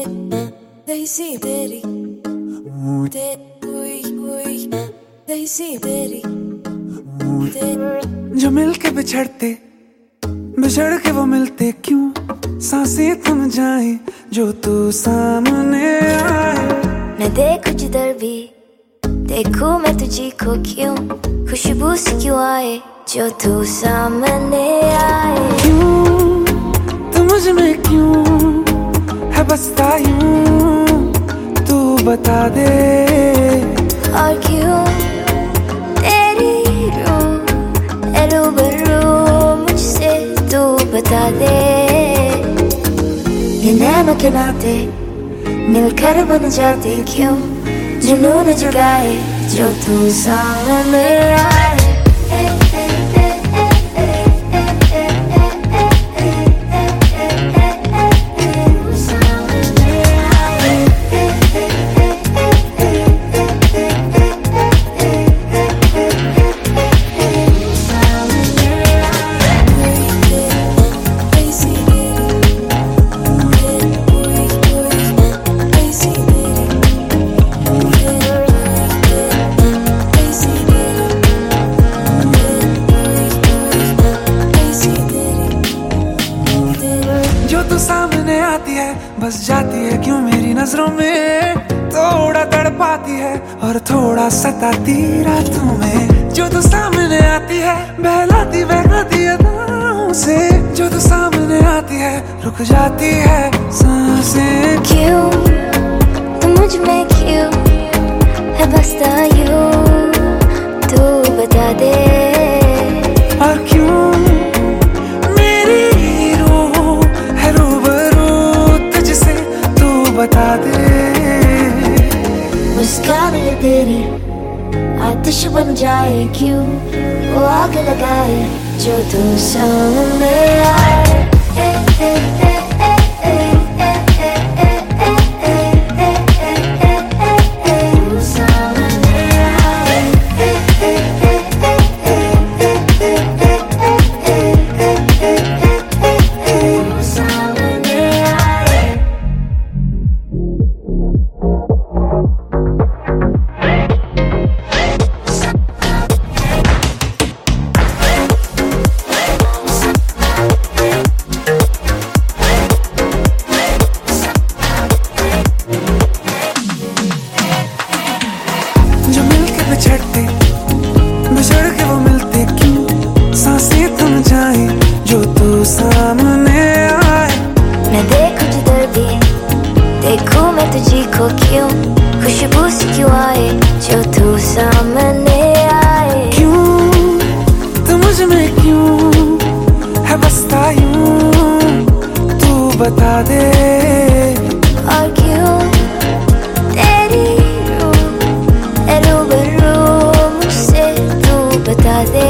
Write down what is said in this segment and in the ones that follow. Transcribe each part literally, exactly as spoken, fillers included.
Daisy तेरी Daisy तेरी जो मिलके बिछड़ते बिछड़ के वो मिलते क्यों सांसें थम जाए जो तू सामने आए। मैं देखूं जिधर भी देखूं मैं तुझी को क्यों खुशबू से क्यों आए जो तू सामने आए। क्यों तू मुझ में क्यों है बसता यूं तू बता दे। और क्यों तेरी रूह है रूबरू मुझसे तू बता दे। ये नैनों के नाते मिलकर बन जाते क्यों जुनून जगाए जो तू सामने आए। तू सामने आती है बस जाती है क्यों मेरी नजरों में थोड़ा तड़पाती है और थोड़ा सताती रातों में। जो तू सामने आती है बहलाती बहलाती अदाओं से जो तू सामने आती है रुक जाती है सांसें। क्यों तू मुझ में क्यों है बसता यूं तू बता दे। और क्यों बता दे। मुस्कान ये तेरी आतिश बन जाए क्यों वो आग लगाए जो तू सामने आए। जो मिलके बिछड़ते बिछड़ के वो मिलते क्यों सांसें थम जाए जो तू सामने आए। मैं देखूं जिधर भी देखूं मैं तुझी को क्यों खुशबू से क्यों आए जो तू सामने आए। क्यों तू मुझ में क्यों है बसता यूं तू बता दे। और क्यों तेरी रूह है रूबरू मुझसे तू बता दे।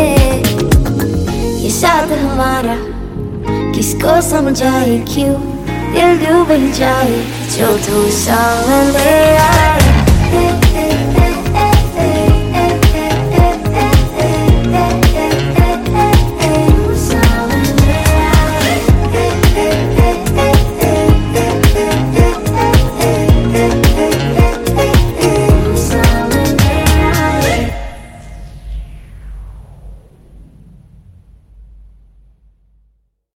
ये साथ हमारा किसको समझाए क्यों दिल डूब जाए जो तू सामने आए।